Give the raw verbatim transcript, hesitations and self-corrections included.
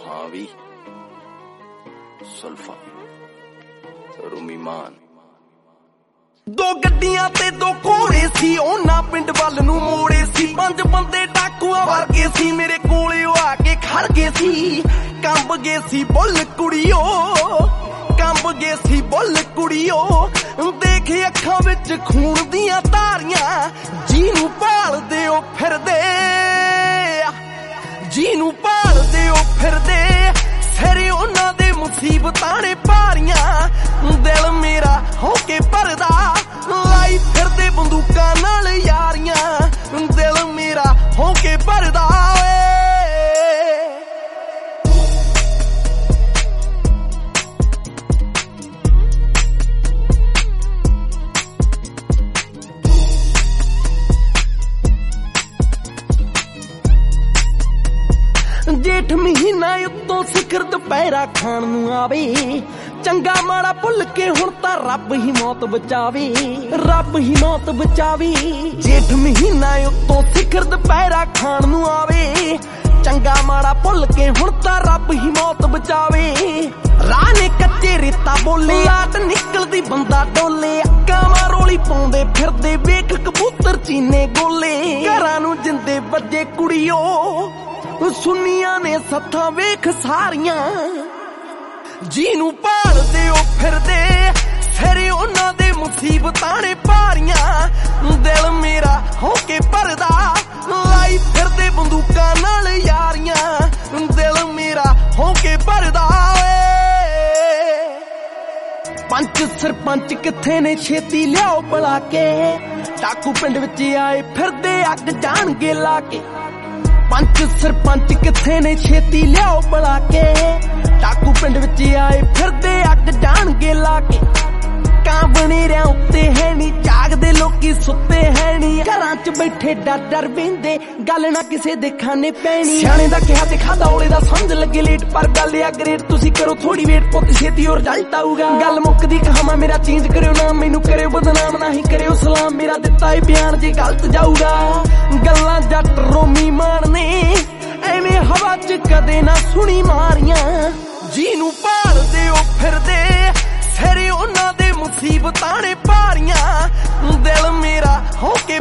हाँ भी सुल्फा रूमी मान दो गड्डियां ते दो घोड़े सी ओना पिंड वल नूं मोड़े सी पंज बंदे डाकुआं वर्गे सी मेरे कोले आके खड़ गए सी कंब गए सी बुल कुड़ियो कंब गए सी बुल कुड़ियो देखे अखां विच खून दियां धारियां जीनू भालदे ओ फिरदे जीनू भालदे ओ फिरदे सिरे उन्हां दे मुसीबतां ने भारियां दिल मेरा होके भरदा लाई फिरदे बंदूकां नाल यारियां दिल मेरा होके भरदा जेठ महीना उत्तों सिखर दुपहरा खाण नूं आवे चंगा माड़ा भुल के हुण तां रब ही मौत बचावे रब ही मौत बचावे जेठ महीना उत्तों सिखर दुपहरा खाण नूं आवे चंगा माड़ा भुल के हुण तां रब ही मौत बचावे राह ने कच्चे रेता बोले लाट निकलदी बंदा डोले अक्कां मारोली पाउंदे फिरदे वेख कबूतर चीने गोले घरां नूं जिंदे वज्जे कुड़ियो सुनिया ने सत्था वेख सारियां जीनू भालदे ओ फिरदे सिरे उन्हां दे मुसीबतां ने भारियां दिल मेरा होके भरदा लाई फिरदे बंदूकां नाल यारियां दिल मेरा होके भरदा पंच सरपंच किथे ने छेती लियाओ बुला के डाकू पिंड विच आए फिरदे अग जाणगे ला के पंच सरपंच किथे ने छेती लियाओ बुला के डाकू पिंड विच आए फिरदे अग जाणगे ला के कां बनेरियां उत्ते है नी जागदे लोकी सुत्ते है नी घरां च बैठे डर डर वेंदे गल ना किसे दे खाने पैनी सियाणे दा किहा ते खादा औले दा समझ लगे लेट पर गल आ ग्रेट तुसी करो थोड़ी वेट पुत छेती और रिजल्ट आऊगा गल मुक्कदी कहावां मेरा चेंज करियो नाम मैनू करियो बदनाम नहीं करियो सलाम मेरा दिता है बयान जे गलत जाऊगा गल्लां जट रोमी मारने एवें हवा च कदे ना सुनी मारियां जीनू भालदे ओ फिरदे सिरे उन्हां दे मुसीबतां ने भारियां दिल मेरा होके